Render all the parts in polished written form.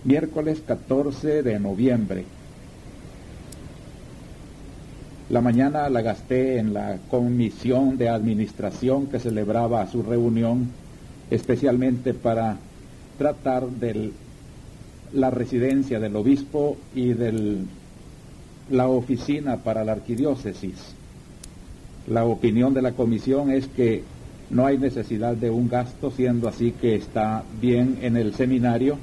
Miércoles 14 de noviembre. La mañana la gasté en la comisión de administración que celebraba su reunión, especialmente para tratar de la residencia del obispo y de la oficina para la arquidiócesis. La opinión de la comisión es que no hay necesidad de un gasto, siendo así que está bien en el seminario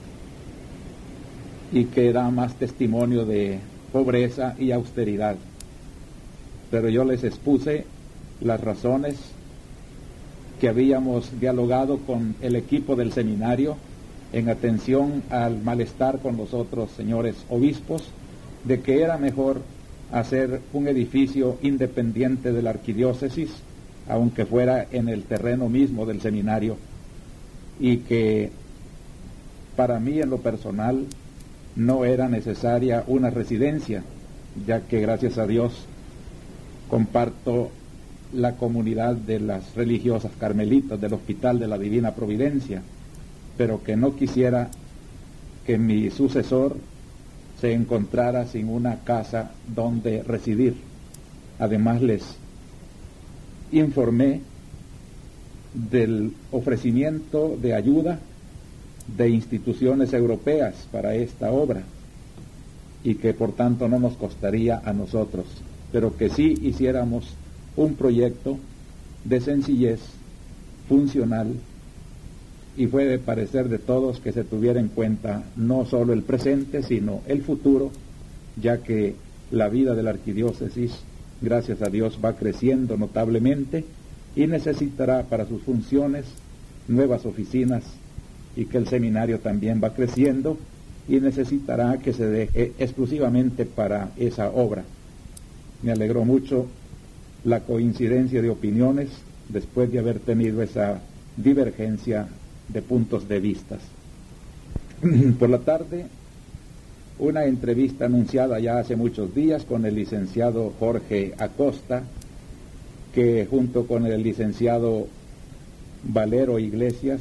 y que da más testimonio de pobreza y austeridad. Pero yo les expuse las razones que habíamos dialogado con el equipo del seminario en atención al malestar con los otros señores obispos, de que era mejor hacer un edificio independiente de la arquidiócesis, aunque fuera en el terreno mismo del seminario, y que para mí en lo personal no era necesaria una residencia, ya que gracias a Dios comparto la comunidad de las religiosas carmelitas del Hospital de la Divina Providencia, pero que no quisiera que mi sucesor se encontrara sin una casa donde residir. Además les informé del ofrecimiento de ayuda de instituciones europeas para esta obra y que por tanto no nos costaría a nosotros, pero que sí hiciéramos un proyecto de sencillez, funcional, y fue de parecer de todos que se tuviera en cuenta no solo el presente, sino el futuro, ya que la vida de la arquidiócesis, gracias a Dios, va creciendo notablemente y necesitará para sus funciones nuevas oficinas, y que el seminario también va creciendo y necesitará que se deje exclusivamente para esa obra. Me alegró mucho la coincidencia de opiniones después de haber tenido esa divergencia de puntos de vistas. Por la tarde, una entrevista anunciada ya hace muchos días con el licenciado Jorge Acosta, que junto con el licenciado Valero Iglesias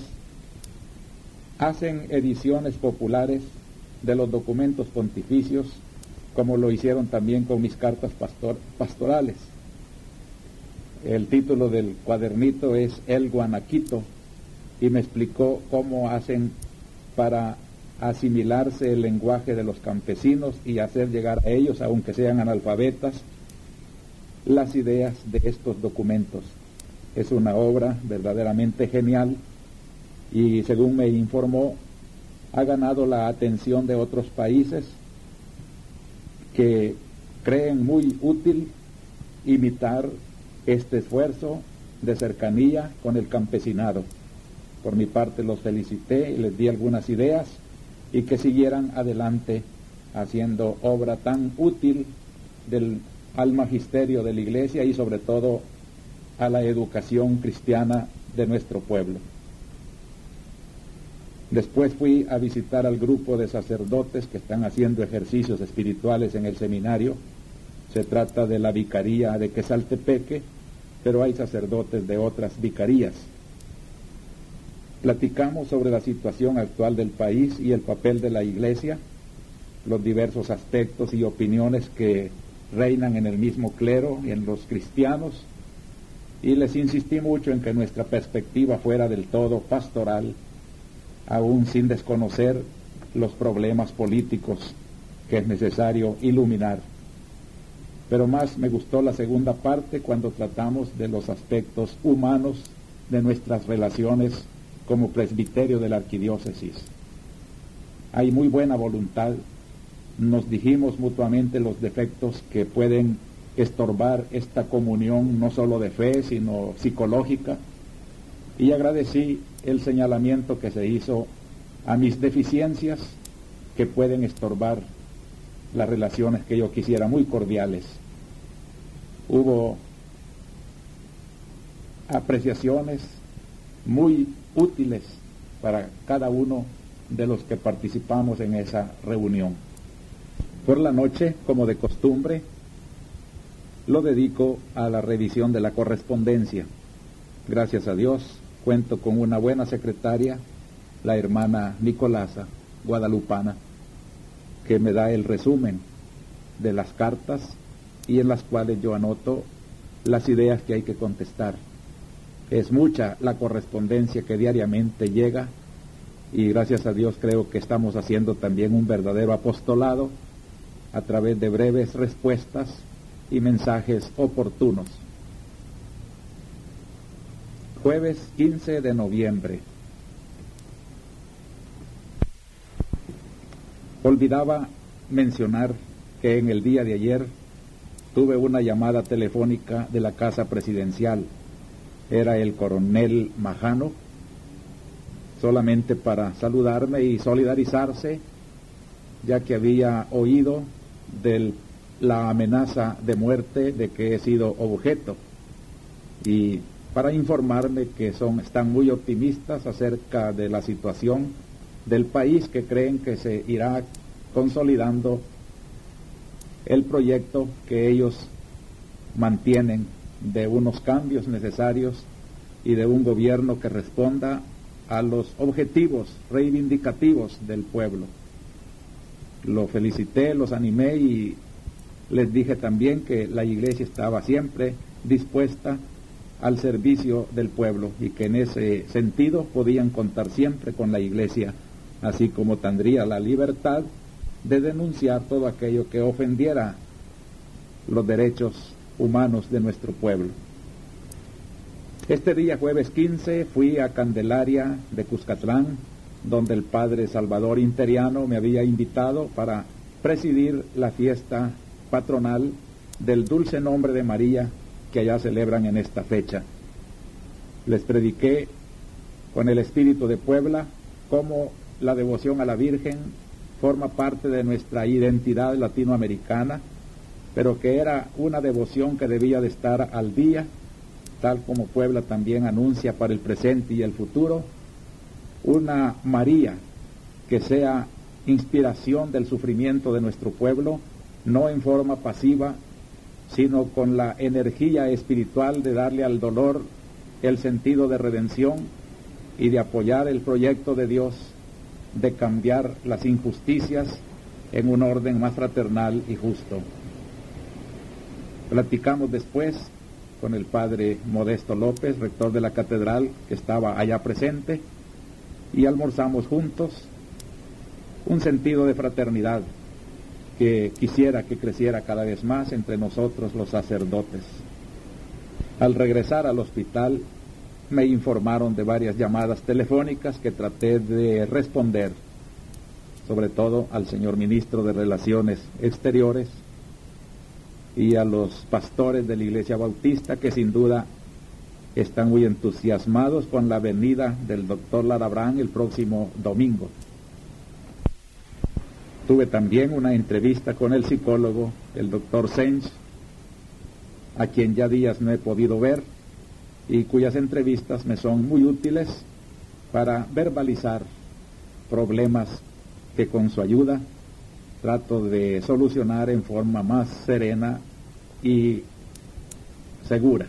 hacen ediciones populares de los documentos pontificios, como lo hicieron también con mis cartas pastorales. El título del cuadernito es El Guanaquito, y me explicó cómo hacen para asimilarse el lenguaje de los campesinos y hacer llegar a ellos, aunque sean analfabetas, las ideas de estos documentos. Es una obra verdaderamente genial y, según me informó, ha ganado la atención de otros países que creen muy útil imitar este esfuerzo de cercanía con el campesinado. Por mi parte los felicité y les di algunas ideas, y que siguieran adelante haciendo obra tan útil al magisterio de la Iglesia y sobre todo a la educación cristiana de nuestro pueblo. Después fui a visitar al grupo de sacerdotes que están haciendo ejercicios espirituales en el seminario. Se trata de la vicaría de Quesaltepeque, pero hay sacerdotes de otras vicarías. Platicamos sobre la situación actual del país y el papel de la Iglesia, los diversos aspectos y opiniones que reinan en el mismo clero y en los cristianos, y les insistí mucho en que nuestra perspectiva fuera del todo pastoral, aún sin desconocer los problemas políticos que es necesario iluminar. Pero más me gustó la segunda parte, cuando tratamos de los aspectos humanos de nuestras relaciones como presbiterio de la arquidiócesis. Hay muy buena voluntad, nos dijimos mutuamente los defectos que pueden estorbar esta comunión, no solo de fe, sino psicológica, y agradecí el señalamiento que se hizo a mis deficiencias que pueden estorbar las relaciones que yo quisiera muy cordiales. Hubo apreciaciones muy útiles para cada uno de los que participamos en esa reunión. Por la noche, como de costumbre, lo dedico a la revisión de la correspondencia. Gracias a Dios, cuento con una buena secretaria, la hermana Nicolasa, guadalupana, que me da el resumen de las cartas y en las cuales yo anoto las ideas que hay que contestar. Es mucha la correspondencia que diariamente llega y gracias a Dios creo que estamos haciendo también un verdadero apostolado a través de breves respuestas y mensajes oportunos. Jueves 15 de noviembre. Olvidaba mencionar que en el día de ayer tuve una llamada telefónica de la Casa Presidencial. Era el coronel Majano, solamente para saludarme y solidarizarse, ya que había oído de la amenaza de muerte de que he sido objeto, y para informarme que están muy optimistas acerca de la situación del país, que creen que se irá consolidando el proyecto que ellos mantienen de unos cambios necesarios y de un gobierno que responda a los objetivos reivindicativos del pueblo. Lo felicité, los animé y les dije también que la Iglesia estaba siempre dispuesta al servicio del pueblo y que en ese sentido podían contar siempre con la Iglesia, así como tendría la libertad de denunciar todo aquello que ofendiera los derechos humanos de nuestro pueblo. Este día, jueves 15, fui a Candelaria de Cuscatlán, donde el padre Salvador Interiano me había invitado para presidir la fiesta patronal del Dulce Nombre de María que allá celebran en esta fecha. Les prediqué con el espíritu de Puebla cómo la devoción a la Virgen forma parte de nuestra identidad latinoamericana, pero que era una devoción que debía de estar al día, tal como Puebla también anuncia para el presente y el futuro, una María que sea inspiración del sufrimiento de nuestro pueblo, no en forma pasiva, sino con la energía espiritual de darle al dolor el sentido de redención y de apoyar el proyecto de Dios de cambiar las injusticias en un orden más fraternal y justo. Platicamos después con el padre Modesto López, rector de la catedral, que estaba allá presente, y almorzamos juntos un sentido de fraternidad que quisiera que creciera cada vez más entre nosotros los sacerdotes. Al regresar al hospital me informaron de varias llamadas telefónicas que traté de responder, sobre todo al señor ministro de Relaciones Exteriores y a los pastores de la Iglesia Bautista, que sin duda están muy entusiasmados con la venida del doctor Larabrán el próximo domingo. Tuve también una entrevista con el psicólogo, el doctor Sench, a quien ya días no he podido ver, y cuyas entrevistas me son muy útiles para verbalizar problemas que con su ayuda trato de solucionar en forma más serena y segura.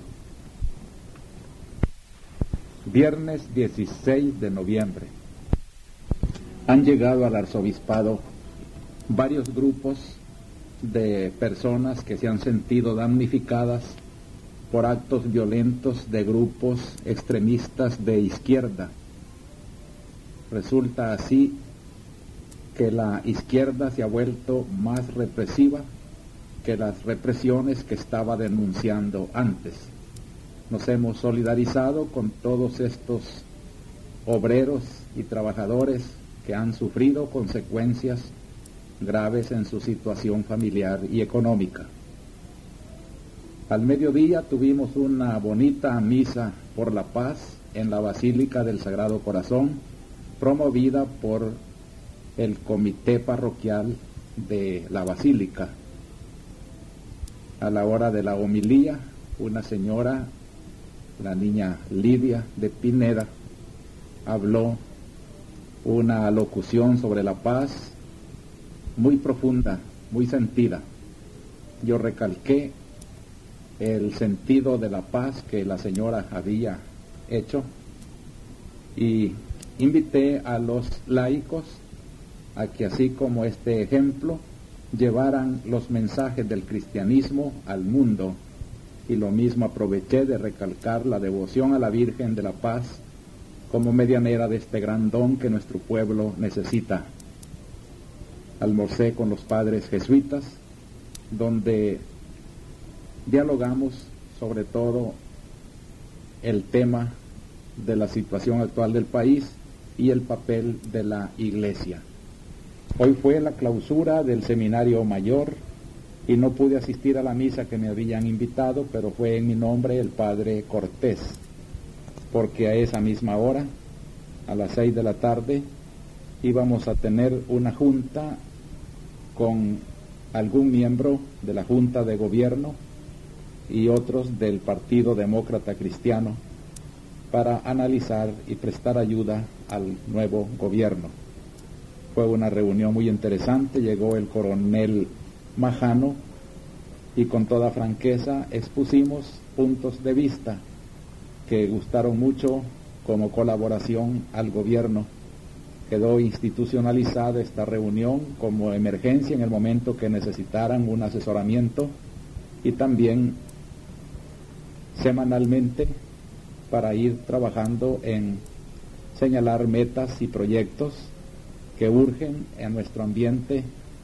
Viernes 16 de noviembre. Han llegado al arzobispado varios grupos de personas que se han sentido damnificadas por actos violentos de grupos extremistas de izquierda. Resulta así que la izquierda se ha vuelto más represiva que las represiones que estaba denunciando antes. Nos hemos solidarizado con todos estos obreros y trabajadores que han sufrido consecuencias graves en su situación familiar y económica. Al mediodía tuvimos una bonita misa por la paz en la Basílica del Sagrado Corazón, promovida por el comité parroquial de la Basílica. A la hora de la homilía, una señora, la niña Lidia de Pineda, habló una alocución sobre la paz muy profunda, muy sentida. Yo recalqué el sentido de la paz que la señora había hecho y invité a los laicos a que así como este ejemplo, llevaran los mensajes del cristianismo al mundo, y lo mismo aproveché de recalcar la devoción a la Virgen de la Paz como medianera de este gran don que nuestro pueblo necesita. Almorcé con los padres jesuitas, donde dialogamos sobre todo el tema de la situación actual del país y el papel de la Iglesia. Hoy fue la clausura del seminario mayor y no pude asistir a la misa que me habían invitado, pero fue en mi nombre el padre Cortés, porque a esa misma hora, a las 6 de la tarde, íbamos a tener una junta con algún miembro de la Junta de Gobierno y otros del Partido Demócrata Cristiano para analizar y prestar ayuda al nuevo gobierno. Fue una reunión muy interesante, llegó el coronel Majano y con toda franqueza expusimos puntos de vista que gustaron mucho como colaboración al gobierno. Quedó institucionalizada esta reunión como emergencia en el momento que necesitaran un asesoramiento y también semanalmente para ir trabajando en señalar metas y proyectos que urgen en nuestro ambiente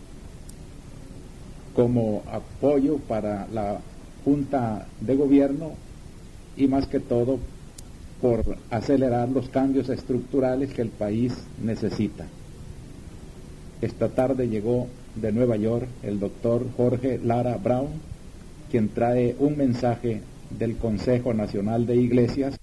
como apoyo para la Junta de Gobierno y más que todo por acelerar los cambios estructurales que el país necesita. Esta tarde llegó de Nueva York el doctor Jorge Lara Brown, quien trae un mensaje del Consejo Nacional de Iglesias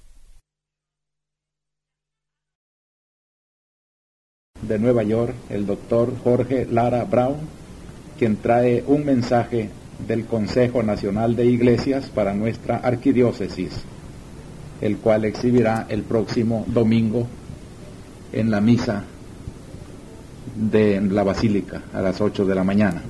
de Nueva York, el doctor Jorge Lara Brown, quien trae un mensaje del Consejo Nacional de Iglesias para nuestra arquidiócesis, el cual exhibirá el próximo domingo en la misa de la Basílica a las 8 de la mañana.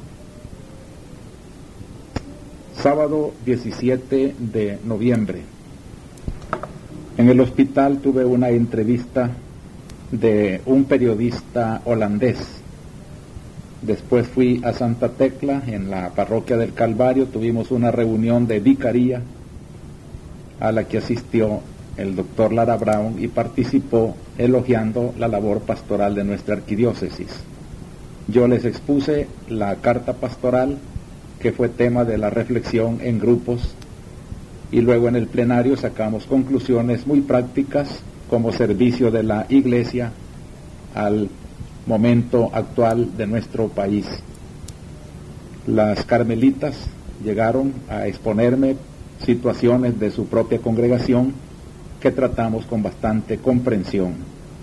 Sábado 17 de noviembre. En el hospital tuve una entrevista de un periodista holandés. Después fui a Santa Tecla, en la parroquia del Calvario, tuvimos una reunión de vicaría a la que asistió el doctor Lara Brown y participó elogiando la labor pastoral de nuestra arquidiócesis. Yo les expuse la carta pastoral que fue tema de la reflexión en grupos y luego en el plenario sacamos conclusiones muy prácticas como servicio de la Iglesia al momento actual de nuestro país. Las carmelitas llegaron a exponerme situaciones de su propia congregación que tratamos con bastante comprensión.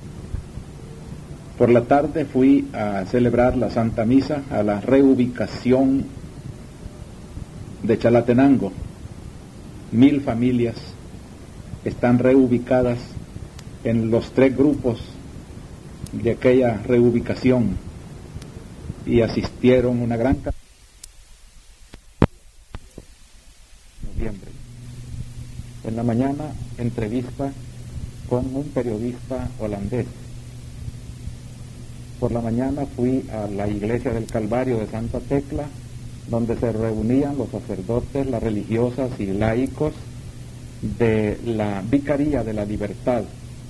Por la tarde fui a celebrar la Santa Misa a la reubicación de Chalatenango. 1000 familias están reubicadas en los 3 grupos de aquella reubicación y asistieron una gran cantidad en noviembre. En la mañana, entrevista con un periodista holandés. Por la mañana fui a la iglesia del Calvario de Santa Tecla, donde se reunían los sacerdotes, las religiosas y laicos de la Vicaría de la Libertad.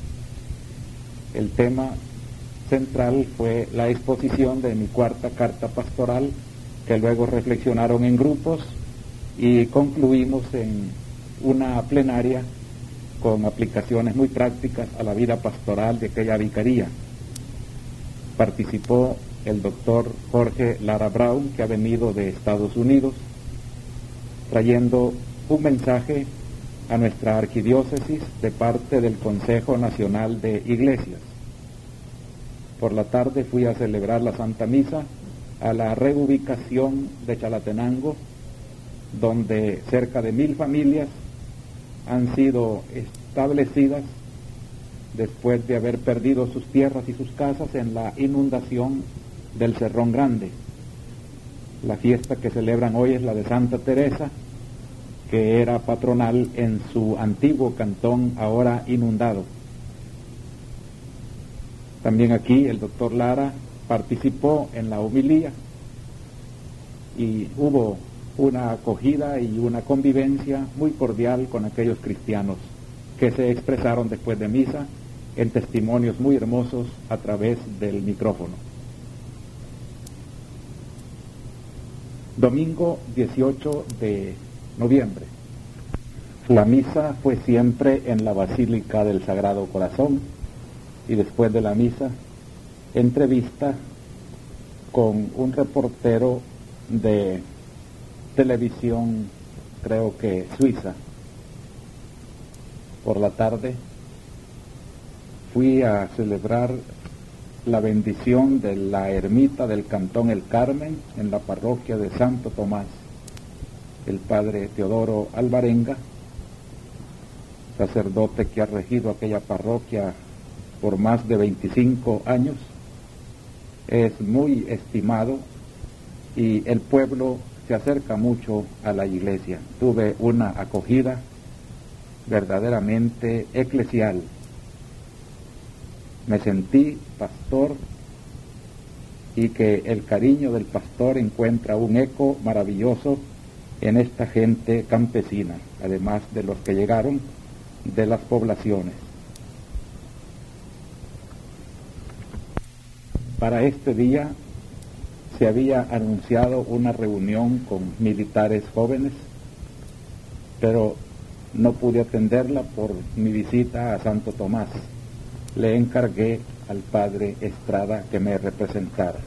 El tema central fue la exposición de mi cuarta carta pastoral, que luego reflexionaron en grupos y concluimos en una plenaria con aplicaciones muy prácticas a la vida pastoral de aquella vicaría. Participó el doctor Jorge Lara Brown, que ha venido de Estados Unidos, trayendo un mensaje a nuestra arquidiócesis de parte del Consejo Nacional de Iglesias. Por la tarde fui a celebrar la Santa Misa a la reubicación de Chalatenango, donde cerca de 1000 familias han sido establecidas después de haber perdido sus tierras y sus casas en la inundación del Cerrón Grande. La fiesta que celebran hoy es la de Santa Teresa, que era patronal en su antiguo cantón, ahora inundado. También aquí el doctor Lara participó en la homilía y hubo una acogida y una convivencia muy cordial con aquellos cristianos que se expresaron después de misa en testimonios muy hermosos a través del micrófono. Domingo 18 de noviembre. La misa fue siempre en la Basílica del Sagrado Corazón y después de la misa, entrevista con un reportero de televisión, creo que suiza. Por la tarde fui a celebrar la bendición de la ermita del Cantón El Carmen en la parroquia de Santo Tomás. El padre Teodoro Alvarenga, sacerdote que ha regido aquella parroquia por más de 25 años, es muy estimado y el pueblo se acerca mucho a la iglesia. Tuve una acogida verdaderamente eclesial. Me sentí pastor y que el cariño del pastor encuentra un eco maravilloso en esta gente campesina, además de los que llegaron de las poblaciones. Para este día se había anunciado una reunión con militares jóvenes, pero no pude atenderla por mi visita a Santo Tomás. Le encargué al padre Estrada que me representara.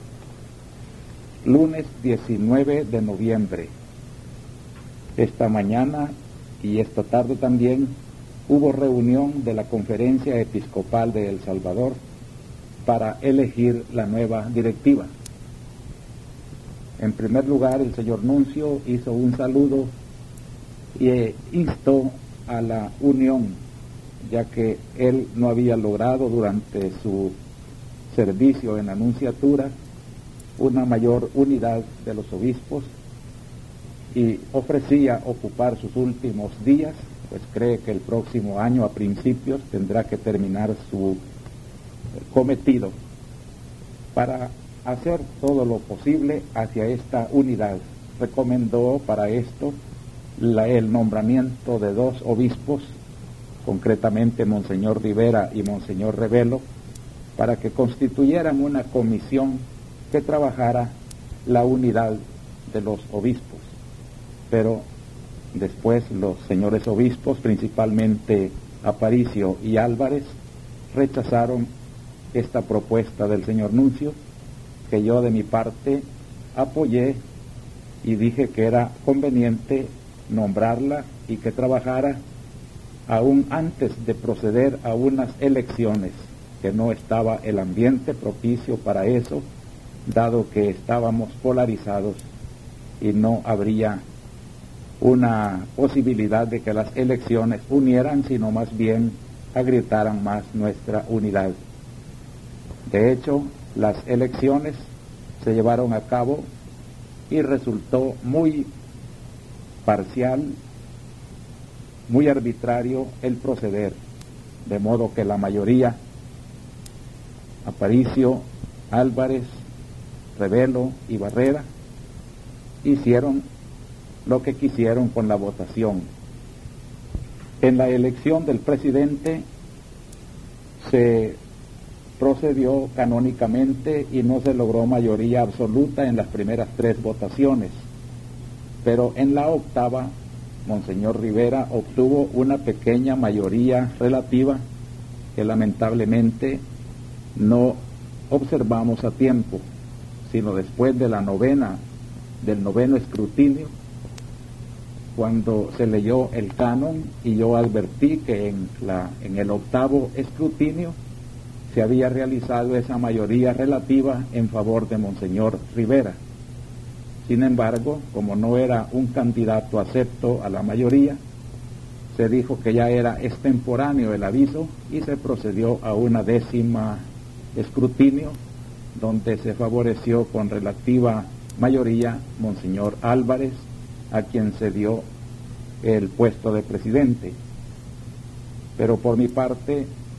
Lunes 19 de noviembre. Esta mañana y esta tarde también hubo reunión de la Conferencia Episcopal de El Salvador para elegir la nueva directiva. En primer lugar, el señor nuncio hizo un saludo e instó a la unión, ya que él no había logrado durante su servicio en la nunciatura una mayor unidad de los obispos y ofrecía ocupar sus últimos días, pues cree que el próximo año a principios tendrá que terminar su cometido para hacer todo lo posible hacia esta unidad. Recomendó para esto el nombramiento de 2 obispos, concretamente Monseñor Rivera y Monseñor Revelo, para que constituyeran una comisión que trabajara la unidad de los obispos. Pero después los señores obispos, principalmente Aparicio y Álvarez, rechazaron esta propuesta del señor nuncio, que yo de mi parte apoyé y dije que era conveniente nombrarla y que trabajara aún antes de proceder a unas elecciones, que no estaba el ambiente propicio para eso, dado que estábamos polarizados y no habría una posibilidad de que las elecciones unieran, sino más bien agrietaran más nuestra unidad. De hecho, las elecciones se llevaron a cabo y resultó muy parcial, muy arbitrario el proceder, de modo que la mayoría, Aparicio, Álvarez, Revelo y Barrera, hicieron lo que quisieron con la votación. En la elección del presidente se procedió canónicamente y no se logró mayoría absoluta en las primeras 3 votaciones, pero en la octava Monseñor Rivera obtuvo una pequeña mayoría relativa que lamentablemente no observamos a tiempo, sino después de del noveno escrutinio, cuando se leyó el canon y yo advertí que en el octavo escrutinio se había realizado esa mayoría relativa en favor de Monseñor Rivera. Sin embargo, como no era un candidato acepto a la mayoría, se dijo que ya era extemporáneo el aviso y se procedió a una 10ª escrutinio, donde se favoreció con relativa mayoría Monseñor Álvarez, a quien se dio el puesto de presidente. Pero por mi parte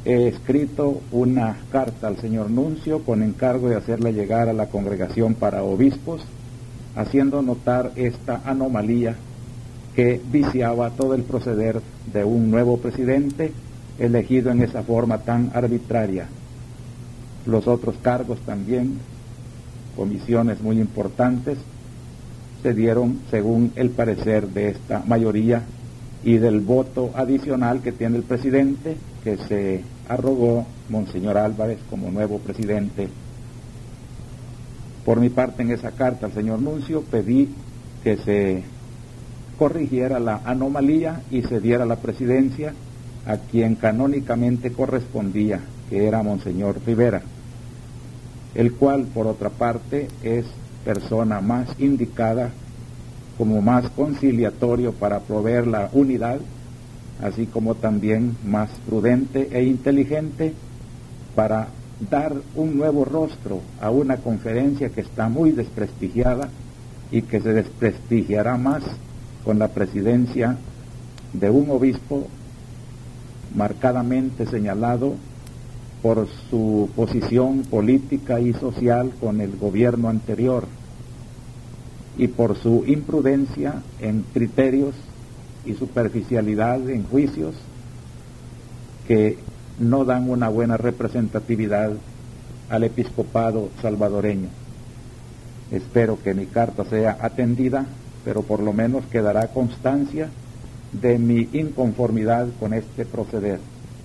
he escrito una carta al señor nuncio con encargo de hacerla llegar a la Congregación para Obispos, haciendo notar esta anomalía que viciaba todo el proceder de un nuevo presidente elegido en esa forma tan arbitraria. Los otros cargos también, comisiones muy importantes, se dieron según el parecer de esta mayoría y del voto adicional que tiene el presidente, que se arrogó Monseñor Álvarez como nuevo presidente. Por mi parte, en esa carta al señor nuncio pedí que se corrigiera la anomalía y se diera la presidencia a quien canónicamente correspondía, que era Monseñor Rivera, el cual, por otra parte, es persona más indicada como más conciliatorio para proveer la unidad, así como también más prudente e inteligente para dar un nuevo rostro a una conferencia que está muy desprestigiada y que se desprestigiará más con la presidencia de un obispo marcadamente señalado por su posición política y social con el gobierno anterior y por su imprudencia en criterios y superficialidad en juicios que no dan una buena representatividad al episcopado salvadoreño. Espero que mi carta sea atendida, pero por lo menos quedará constancia de mi inconformidad con este proceder.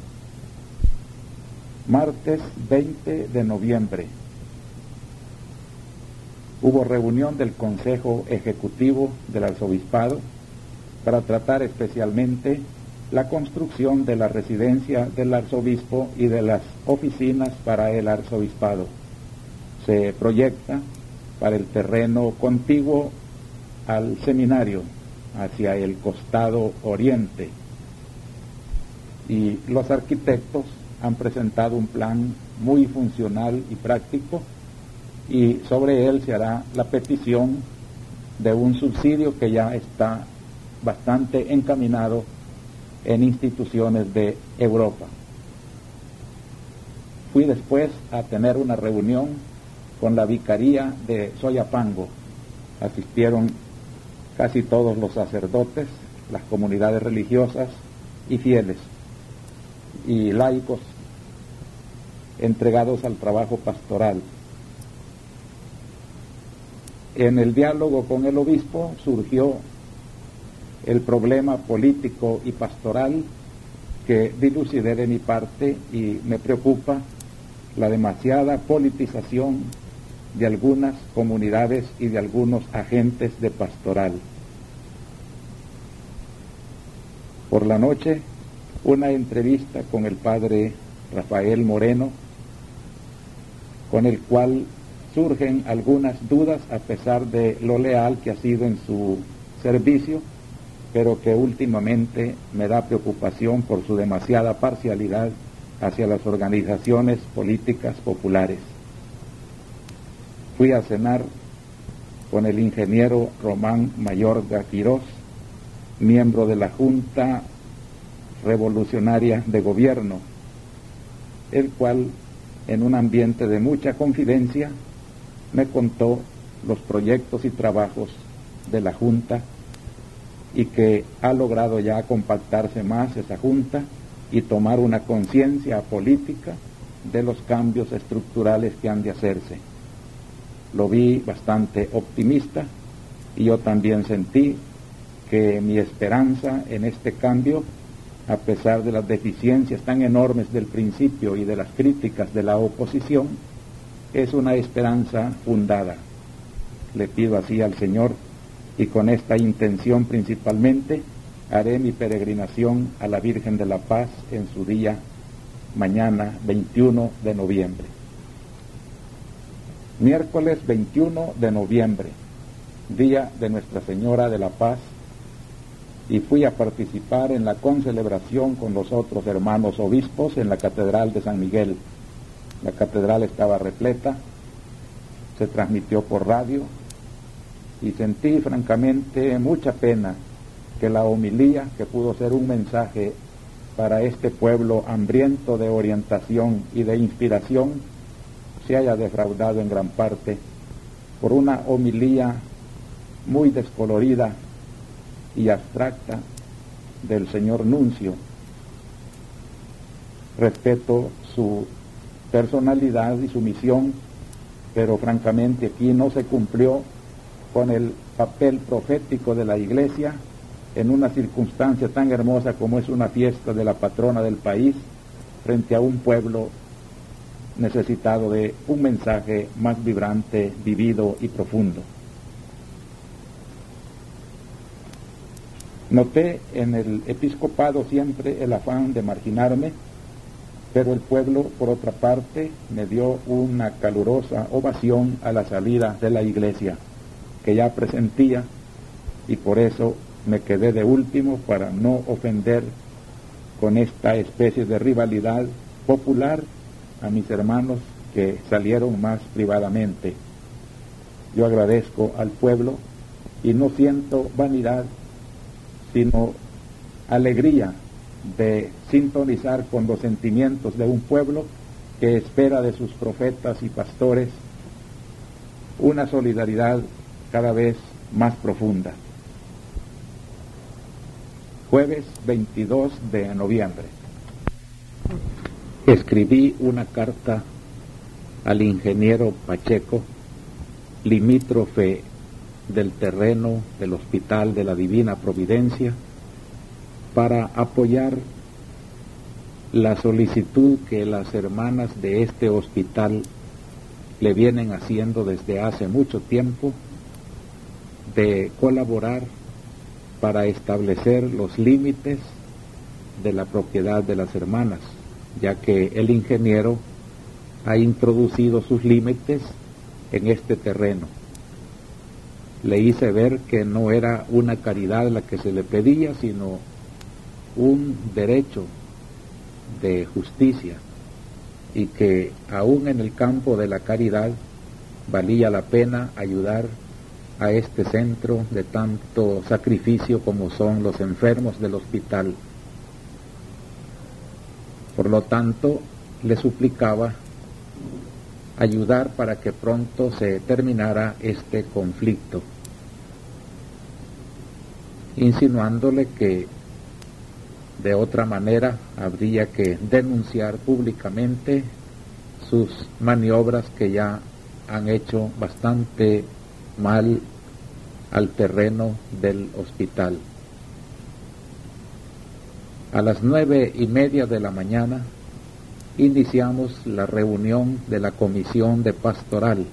Martes 20 de noviembre. Hubo reunión del Consejo Ejecutivo del Arzobispado para tratar especialmente la construcción de la residencia del arzobispo y de las oficinas para el arzobispado. Se proyecta para el terreno contiguo al seminario, hacia el costado oriente, y los arquitectos han presentado un plan muy funcional y práctico, y sobre él se hará la petición de un subsidio que ya está bastante encaminado en instituciones de Europa. Fui después a tener una reunión con la vicaría de Soyapango. Asistieron casi todos los sacerdotes, las comunidades religiosas y fieles y laicos entregados al trabajo pastoral. En el diálogo con el obispo surgió el problema político y pastoral que dilucidé de mi parte, y me preocupa la demasiada politización de algunas comunidades y de algunos agentes de pastoral. Por la noche, una entrevista con el padre Rafael Moreno, con el cual surgen algunas dudas a pesar de lo leal que ha sido en su servicio, pero que últimamente me da preocupación por su demasiada parcialidad hacia las organizaciones políticas populares. Fui a cenar con el ingeniero Román Mayorga Quirós, miembro de la Junta Revolucionaria de Gobierno, el cual, en un ambiente de mucha confidencia, me contó los proyectos y trabajos de la Junta, y que ha logrado ya compactarse más esa Junta y tomar una conciencia política de los cambios estructurales que han de hacerse. Lo vi bastante optimista, y yo también sentí que mi esperanza en este cambio, a pesar de las deficiencias tan enormes del principio y de las críticas de la oposición, es una esperanza fundada. Le pido así al Señor, y con esta intención principalmente, haré mi peregrinación a la Virgen de la Paz en su día, mañana 21 de noviembre. Miércoles 21 de noviembre, día de Nuestra Señora de la Paz, y fui a participar en la concelebración con los otros hermanos obispos en la Catedral de San Miguel. La catedral estaba repleta, se transmitió por radio, y sentí francamente mucha pena que la homilía, que pudo ser un mensaje para este pueblo hambriento de orientación y de inspiración se haya defraudado en gran parte por una homilía muy descolorida y abstracta del señor nuncio. Respeto su personalidad y su misión, pero francamente aquí no se cumplió con el papel profético de la Iglesia en una circunstancia tan hermosa como es una fiesta de la patrona del país frente a un pueblo necesitado de un mensaje más vibrante, vivido y profundo. Noté en el episcopado siempre el afán de marginarme, pero el pueblo, por otra parte, me dio una calurosa ovación a la salida de la iglesia, que ya presentía, y por eso me quedé de último para no ofender con esta especie de rivalidad popular a mis hermanos que salieron más privadamente. Yo agradezco al pueblo y no siento vanidad, sino alegría de sintonizar con los sentimientos de un pueblo que espera de sus profetas y pastores una solidaridad cada vez más profunda. Jueves 22 de noviembre. Escribí una carta al ingeniero Pacheco, limítrofe del terreno del Hospital de la Divina Providencia, para apoyar la solicitud que las hermanas de este hospital le vienen haciendo desde hace mucho tiempo de colaborar para establecer los límites de la propiedad de las hermanas, ya que el ingeniero ha introducido sus límites en este terreno. Le hice ver que no era una caridad la que se le pedía, sino un derecho de justicia, y que aún en el campo de la caridad valía la pena ayudar a este centro de tanto sacrificio como son los enfermos del hospital. Por lo tanto, le suplicaba ayudar para que pronto se terminara este conflicto, insinuándole que de otra manera habría que denunciar públicamente sus maniobras que ya han hecho bastante mal al terreno del hospital. A las 9:30 de la mañana iniciamos la reunión de la Comisión de Pastoral.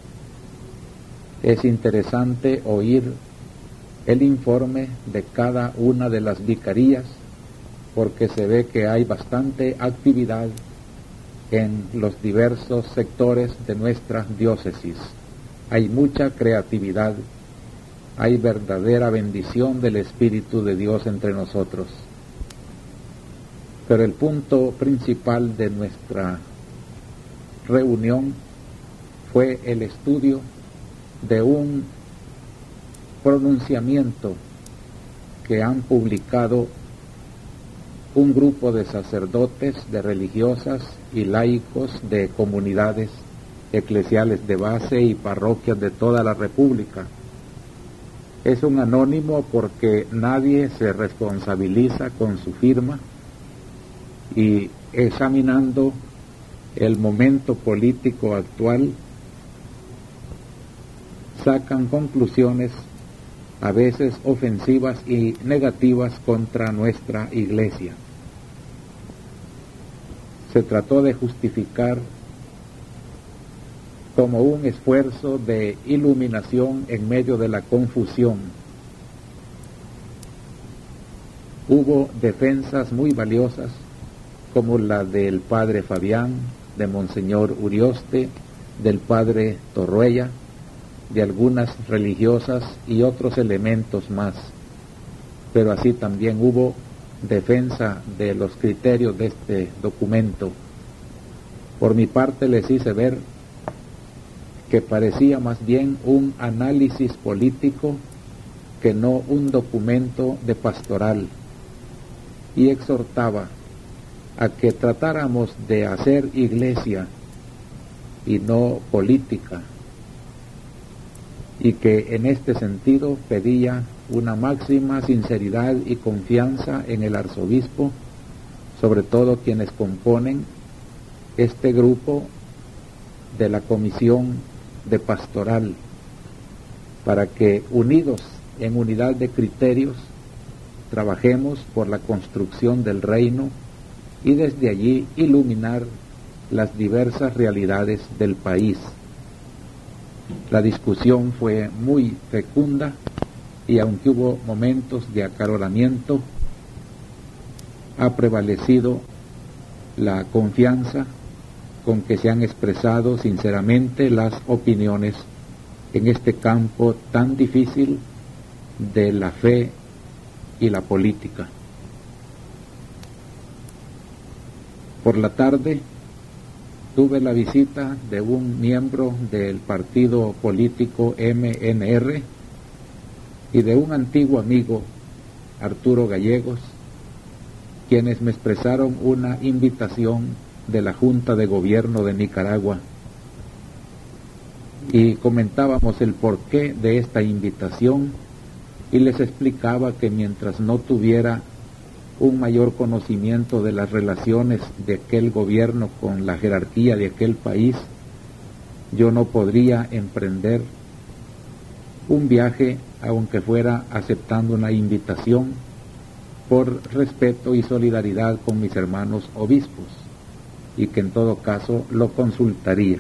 Es interesante oír el informe de cada una de las vicarías, porque se ve que hay bastante actividad en los diversos sectores de nuestra diócesis. Hay mucha creatividad, hay verdadera bendición del Espíritu de Dios entre nosotros. Pero el punto principal de nuestra reunión fue el estudio de un pronunciamiento que han publicado un grupo de sacerdotes, de religiosas y laicos de comunidades eclesiales de base y parroquias de toda la República. Es un anónimo porque nadie se responsabiliza con su firma, y examinando el momento político actual sacan conclusiones a veces ofensivas y negativas contra nuestra Iglesia. Se trató de justificar como un esfuerzo de iluminación en medio de la confusión. Hubo defensas muy valiosas, como la del padre Fabián, de Monseñor Urioste, del padre Torruella, de algunas religiosas y otros elementos más. Pero así también hubo defensa de los criterios de este documento. Por mi parte les hice ver que parecía más bien un análisis político que no un documento de pastoral. y exhortaba a que tratáramos de hacer iglesia y no política, y que en este sentido pedía una máxima sinceridad y confianza en el arzobispo, sobre todo quienes componen este grupo de la comisión de pastoral, para que unidos en unidad de criterios trabajemos por la construcción del reino y desde allí iluminar las diversas realidades del país. La discusión fue muy fecunda y aunque hubo momentos de acaloramiento, ha prevalecido la confianza con que se han expresado sinceramente las opiniones en este campo tan difícil de la fe y la política. Por la tarde tuve la visita de un miembro del partido político MNR y de un antiguo amigo, Arturo Gallegos, quienes me expresaron una invitación de la Junta de Gobierno de Nicaragua, y comentábamos el porqué de esta invitación y les explicaba que mientras no tuviera un mayor conocimiento de las relaciones de aquel gobierno con la jerarquía de aquel país, yo no podría emprender un viaje, aunque fuera aceptando una invitación, por respeto y solidaridad con mis hermanos obispos, y que en todo caso lo consultaría.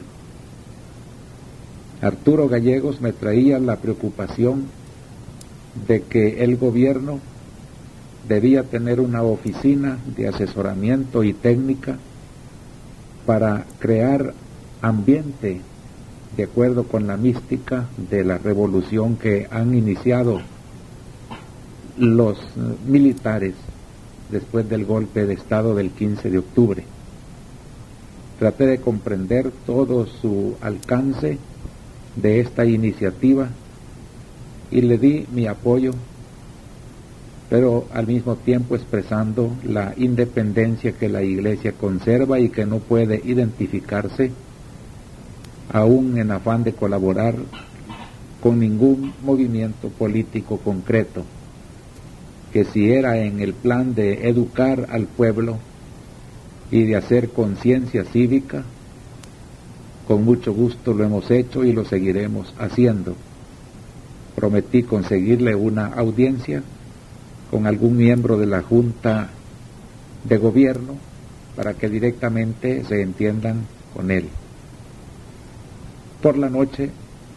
Arturo Gallegos me traía la preocupación de que el gobierno debía tener una oficina de asesoramiento y técnica para crear ambiente de acuerdo con la mística de la revolución que han iniciado los militares después del golpe de Estado del 15 de octubre. Traté de comprender todo su alcance de esta iniciativa y le di mi apoyo, pero al mismo tiempo expresando la independencia que la Iglesia conserva y que no puede identificarse, aún en afán de colaborar, con ningún movimiento político concreto, que si era en el plan de educar al pueblo y de hacer conciencia cívica, con mucho gusto lo hemos hecho y lo seguiremos haciendo. Prometí conseguirle una audiencia con algún miembro de la Junta de Gobierno para que directamente se entiendan con él. Por la noche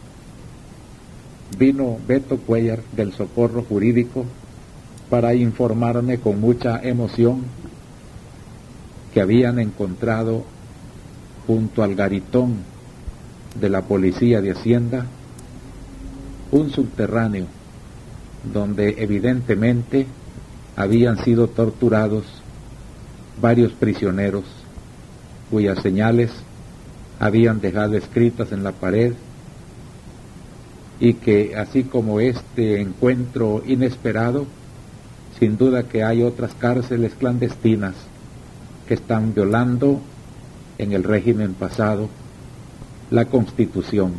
vino Beto Cuellar del Socorro Jurídico para informarme con mucha emoción que habían encontrado junto al garitón de la Policía de Hacienda un subterráneo donde evidentemente habían sido torturados varios prisioneros cuyas señales habían dejado escritas en la pared, y que así como este encuentro inesperado, sin duda que hay otras cárceles clandestinas que están violando en el régimen pasado la Constitución.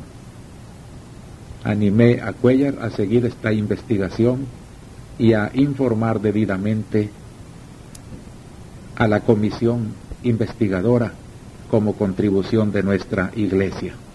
Animé a Cuellar a seguir esta investigación y a informar debidamente a la comisión investigadora como contribución de nuestra Iglesia.